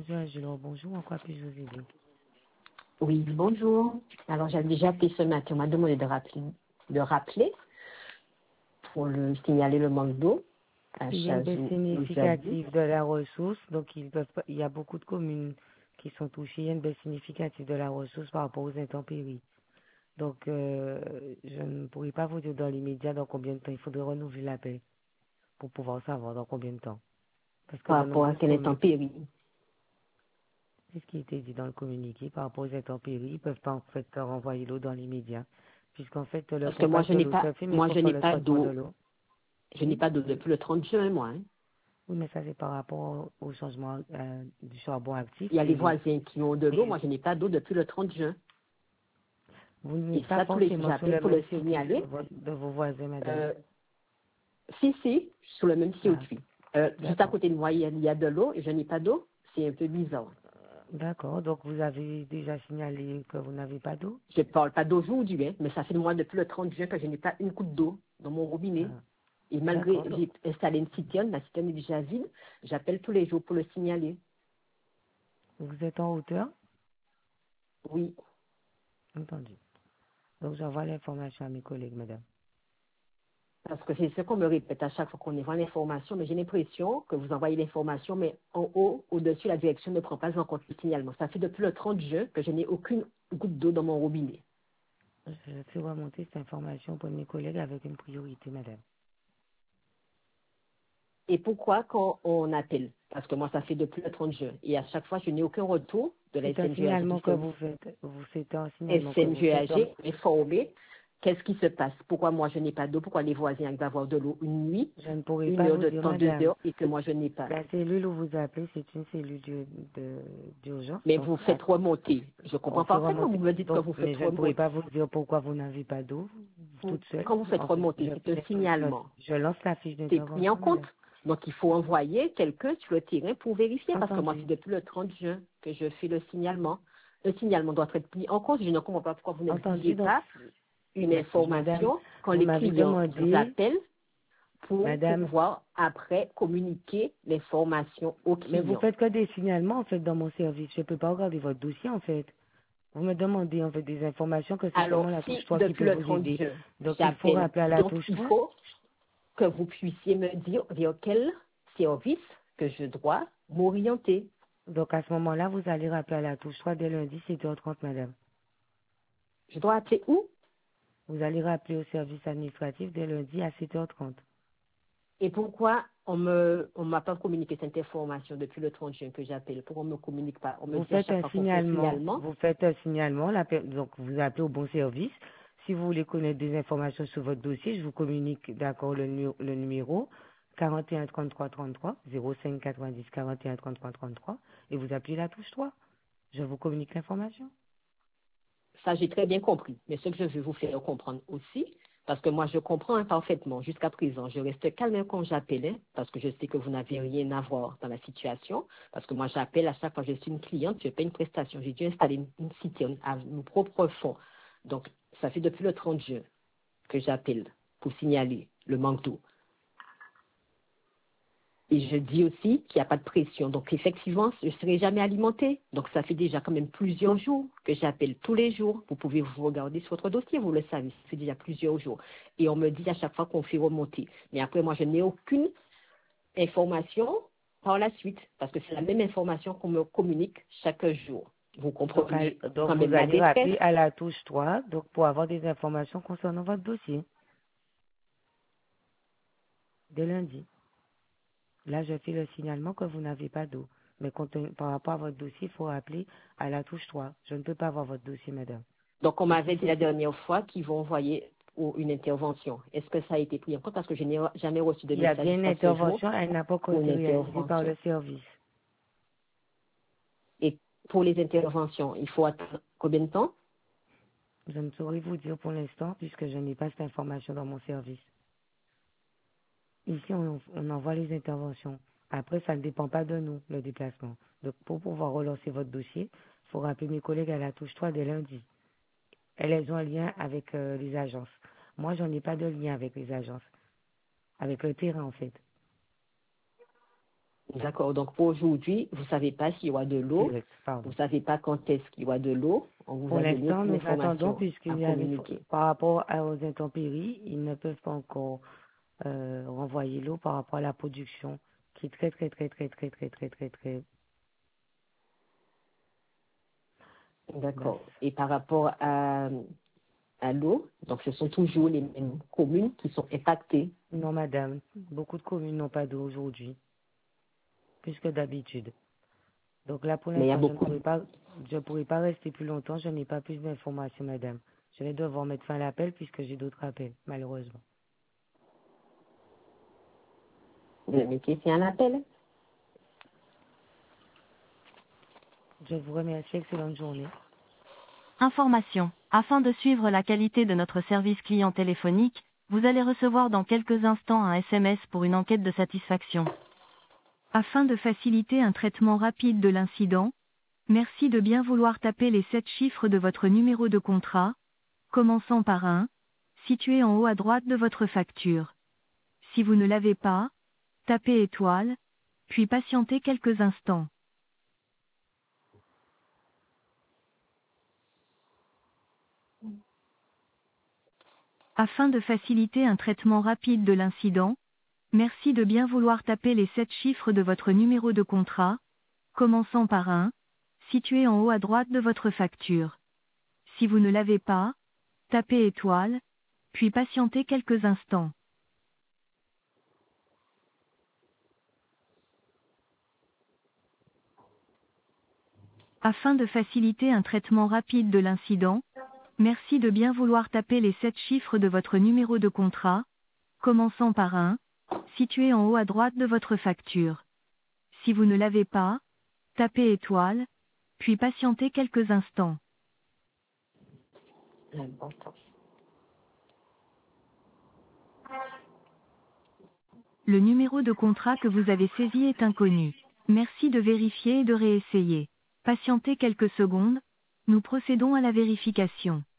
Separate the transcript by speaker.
Speaker 1: Monsieur Angelo, bonjour, en quoi puis-je vous aider?
Speaker 2: Oui, bonjour. Alors, j'avais déjà appelé ce matin. On m'a demandé de rappeler pour signaler le manque d'eau à
Speaker 1: Il y a une baisse
Speaker 2: Chazou où j'habite.
Speaker 1: significative de la ressource, donc il y a beaucoup de communes qui sont touchées. Il y a une baisse significative de la ressource par rapport aux intempéries. Donc, je ne pourrais pas vous dire dans l'immédiat dans combien de temps il faudrait renouveler l'appel pour pouvoir savoir dans combien de temps. Parce que
Speaker 2: Par
Speaker 1: de
Speaker 2: rapport à
Speaker 1: nombreuses
Speaker 2: quelle
Speaker 1: communes,
Speaker 2: intempérie.
Speaker 1: c'est ce qui a été dit dans le communiqué par rapport aux intempéries, ils ne peuvent pas en fait renvoyer l'eau dans l'immédiat, puisqu'en fait le
Speaker 2: Parce que moi,
Speaker 1: pompage
Speaker 2: je
Speaker 1: de
Speaker 2: n'ai
Speaker 1: l'eau
Speaker 2: pas,
Speaker 1: se fait, mais il
Speaker 2: moi,
Speaker 1: faut
Speaker 2: je
Speaker 1: faire
Speaker 2: n'ai
Speaker 1: le
Speaker 2: pas
Speaker 1: traitement de
Speaker 2: d'eau.
Speaker 1: l'eau.
Speaker 2: Je n'ai
Speaker 1: Oui.
Speaker 2: pas d'eau depuis le 30 juin, moi. Hein.
Speaker 1: Oui, mais ça, c'est par rapport au changement du charbon actif.
Speaker 2: Il y a les voisins qui ont de l'eau.
Speaker 1: Et
Speaker 2: Moi, je n'ai pas d'eau depuis le 30 juin.
Speaker 1: vous
Speaker 2: Et
Speaker 1: n'êtes pas
Speaker 2: ça, tous les jours,
Speaker 1: forcément sur
Speaker 2: j'appelle
Speaker 1: le
Speaker 2: pour
Speaker 1: même
Speaker 2: le
Speaker 1: circuit
Speaker 2: signaler.
Speaker 1: de vos voisins, madame.
Speaker 2: Euh, si, sur le même
Speaker 1: Ah,
Speaker 2: circuit. Juste à
Speaker 1: d'accord.
Speaker 2: côté de moi, il y a de l'eau et je n'ai pas d'eau. C'est un peu bizarre.
Speaker 1: D'accord. Donc, vous avez déjà signalé que vous n'avez pas d'eau?
Speaker 2: Je ne parle pas d'aujourd'hui, hein, mais ça fait moi depuis le 30 juin que je n'ai pas une goutte d'eau dans mon robinet.
Speaker 1: Ah,
Speaker 2: Et malgré,
Speaker 1: d'accord. Donc,
Speaker 2: j'ai installé une citerne, la citerne est déjà vide, j'appelle tous les jours pour le signaler.
Speaker 1: vous êtes en hauteur?
Speaker 2: Oui,
Speaker 1: Entendu. Donc, j'envoie l'information à mes collègues, madame.
Speaker 2: parce que c'est ce qu'on me répète à chaque fois qu'on envoie l'information, mais j'ai l'impression que vous envoyez l'information, mais en haut, au-dessus, la direction ne prend pas en compte le signalement. Ça fait depuis le 30 juin que je n'ai aucune goutte d'eau dans mon robinet.
Speaker 1: Je fais remonter cette information pour mes collègues avec une priorité, madame.
Speaker 2: Et pourquoi quand on appelle? Parce que moi, ça fait depuis le 30 juin. Et à chaque fois, je n'ai aucun retour de la
Speaker 1: C'est un
Speaker 2: SNGAG, du
Speaker 1: signalement que
Speaker 2: service
Speaker 1: vous faites. C'est un signalement que vous faites.
Speaker 2: SNGAG informé. Qu'est-ce qui se passe? Pourquoi moi, je n'ai pas d'eau? Pourquoi les voisins arrivent à avoir de l'eau une nuit,
Speaker 1: Je ne pourrais
Speaker 2: une
Speaker 1: pas
Speaker 2: heure
Speaker 1: vous
Speaker 2: de
Speaker 1: dire,
Speaker 2: temps, deux
Speaker 1: madame.
Speaker 2: heures, et que moi, je n'ai pas?
Speaker 1: La cellule où vous appelez, c'est une cellule d'urgence.
Speaker 2: Mais
Speaker 1: Donc,
Speaker 2: vous faites remonter. Je
Speaker 1: on
Speaker 2: comprends
Speaker 1: fait
Speaker 2: parfaitement. Vous
Speaker 1: remonter.
Speaker 2: me dites que
Speaker 1: Donc,
Speaker 2: vous faites
Speaker 1: mais je ne pourrais
Speaker 2: remonter.
Speaker 1: pas vous dire pourquoi vous n'avez pas d'eau toute seule.
Speaker 2: Quand vous faites
Speaker 1: En fait,
Speaker 2: remonter, c'est un signalement.
Speaker 1: je lance la fiche
Speaker 2: C'est pris en
Speaker 1: d'intervention,
Speaker 2: compte.
Speaker 1: madame.
Speaker 2: Donc, il faut envoyer quelqu'un sur le terrain pour vérifier, parce que moi,
Speaker 1: Entendu.
Speaker 2: c'est depuis le 30 juin que je fais le signalement. Le signalement doit être pris en compte. Je ne comprends pas pourquoi vous
Speaker 1: Entendu.
Speaker 2: n'exigez
Speaker 1: Donc,
Speaker 2: pas une
Speaker 1: madame,
Speaker 2: information quand
Speaker 1: vous
Speaker 2: les
Speaker 1: m'avez
Speaker 2: clients vous
Speaker 1: demandé,
Speaker 2: appellent pour
Speaker 1: madame,
Speaker 2: pouvoir après communiquer l'information aux
Speaker 1: mais vous
Speaker 2: clients.
Speaker 1: faites que des signalements, en fait, dans mon service. Je ne peux pas regarder votre dossier, en fait. Vous me demandez, en fait, des informations que c'est
Speaker 2: Alors,
Speaker 1: seulement la touche
Speaker 2: si
Speaker 1: 3 qui
Speaker 2: depuis
Speaker 1: peut
Speaker 2: le
Speaker 1: vous
Speaker 2: 30
Speaker 1: aider.
Speaker 2: juin,
Speaker 1: Donc, il faut
Speaker 2: j'appelle,
Speaker 1: rappeler à la
Speaker 2: donc
Speaker 1: touche
Speaker 2: il
Speaker 1: 3.
Speaker 2: faut que vous puissiez me dire vers quel service que je dois m'orienter.
Speaker 1: Donc, à ce moment-là, vous allez rappeler à la touche 3 dès lundi, 7h30, madame.
Speaker 2: Je dois appeler où
Speaker 1: Vous allez rappeler au service administratif dès lundi à 7h30.
Speaker 2: et pourquoi on m'a pas communiqué cette information depuis le 30 juin que j'appelle? Pourquoi on me communique pas? On me
Speaker 1: Vous
Speaker 2: dit à
Speaker 1: faites
Speaker 2: chaque
Speaker 1: un
Speaker 2: fois qu'on fait un
Speaker 1: signalement,
Speaker 2: signalement.
Speaker 1: donc vous appelez au bon service. Si vous voulez connaître des informations sur votre dossier, je vous communique d'accord le numéro 41 33 33 05 90 41 33 33 et vous appelez la touche 3. Je vous communique l'information.
Speaker 2: Ça, j'ai très bien compris. Mais ce que je veux vous faire comprendre aussi, parce que moi, je comprends parfaitement. Jusqu'à présent, je reste calme quand j'appelais, parce que je sais que vous n'avez rien à voir dans la situation. Parce que moi, j'appelle à chaque fois que je suis une cliente, je paie une prestation. J'ai dû installer une citerne à nos propres fonds. Donc, ça fait depuis le 30 juin que j'appelle pour signaler le manque d'eau. Et je dis aussi qu'il n'y a pas de pression. Donc, effectivement, je ne serai jamais alimentée. Donc, ça fait déjà quand même plusieurs jours que j'appelle tous les jours. Vous pouvez vous regarder sur votre dossier, vous le savez. Ça fait déjà plusieurs jours. Et on me dit à chaque fois qu'on fait remonter. Mais après, moi, je n'ai aucune information par la suite. Parce que c'est la même information qu'on me communique chaque jour. Vous comprenez
Speaker 1: Donc
Speaker 2: quand
Speaker 1: vous
Speaker 2: même ma
Speaker 1: allez
Speaker 2: détresse.
Speaker 1: rappeler à la touche 3 donc pour avoir des informations concernant votre dossier dès lundi. Là, je fais le signalement que vous n'avez pas d'eau. Mais par rapport à votre dossier, il faut rappeler à la touche 3. Je ne peux pas avoir votre dossier, madame.
Speaker 2: Donc, on
Speaker 1: Donc, il
Speaker 2: m'avait dit
Speaker 1: faut
Speaker 2: la dernière fois qu'ils vont envoyer une intervention. Est-ce que ça a été pris en compte? Parce que je n'ai jamais reçu de
Speaker 1: il y a
Speaker 2: message
Speaker 1: bien une
Speaker 2: jusqu'à ce jour
Speaker 1: intervention, elle n'a pas encore
Speaker 2: pour une
Speaker 1: été réalisée par
Speaker 2: intervention.
Speaker 1: le service.
Speaker 2: Et pour les interventions, il faut attendre combien de temps?
Speaker 1: Je ne saurais vous dire pour l'instant, puisque je n'ai pas cette information dans mon service. Ici, on envoie les interventions. Après, ça ne dépend pas de nous, le déplacement. Donc, pour pouvoir relancer votre dossier, il faut rappeler mes collègues à la touche 3 dès lundi. Elles ont un lien avec les agences. Moi, j'en ai pas de lien avec les agences, avec le terrain, en fait.
Speaker 2: D'accord. Donc pour aujourd'hui, vous ne savez pas s'il y aura de l'eau.
Speaker 1: Direct,
Speaker 2: Vous
Speaker 1: pardon.
Speaker 2: ne savez pas quand est-ce qu'il y aura de l'eau. On vous
Speaker 1: Pour
Speaker 2: a donné
Speaker 1: l'instant,
Speaker 2: aucune
Speaker 1: nous attendons
Speaker 2: information
Speaker 1: puisqu'il
Speaker 2: à
Speaker 1: y a
Speaker 2: communiquer.
Speaker 1: par rapport aux intempéries, ils ne peuvent pas encore renvoyer l'eau par rapport à la production qui est très, très, très, très, très, très, très, très, très basse.
Speaker 2: D'accord. Et par rapport à l'eau, donc ce sont toujours les mêmes communes qui sont impactées.
Speaker 1: Non, madame, beaucoup de communes n'ont pas d'eau aujourd'hui, plus que d'habitude. Donc là, pour
Speaker 2: Mais il y a
Speaker 1: l'instant,
Speaker 2: beaucoup.
Speaker 1: je ne pourrai pas rester plus longtemps. Je n'ai pas plus d'informations, madame. Je vais devoir mettre fin à l'appel puisque j'ai d'autres appels, malheureusement.
Speaker 2: Vous avez fait un appel?
Speaker 1: Je vous remercie. Excellente journée.
Speaker 3: Information. Afin de suivre la qualité de notre service client téléphonique, vous allez recevoir dans quelques instants un SMS pour une enquête de satisfaction. Afin de faciliter un traitement rapide de l'incident, merci de bien vouloir taper les 7 chiffres de votre numéro de contrat, commençant par 1, situé en haut à droite de votre facture. Si vous ne l'avez pas, tapez étoile, puis patientez quelques instants. Afin de faciliter un traitement rapide de l'incident, merci de bien vouloir taper les 7 chiffres de votre numéro de contrat, commençant par 1, situé en haut à droite de votre facture. Si vous ne l'avez pas, tapez étoile, puis patientez quelques instants. Afin de faciliter un traitement rapide de l'incident, merci de bien vouloir taper les 7 chiffres de votre numéro de contrat, commençant par 1, situé en haut à droite de votre facture. Si vous ne l'avez pas, tapez étoile, puis patientez quelques instants.
Speaker 2: Important.
Speaker 3: Le numéro de contrat que vous avez saisi est inconnu. Merci de vérifier et de réessayer. Patientez quelques secondes, nous procédons à la vérification.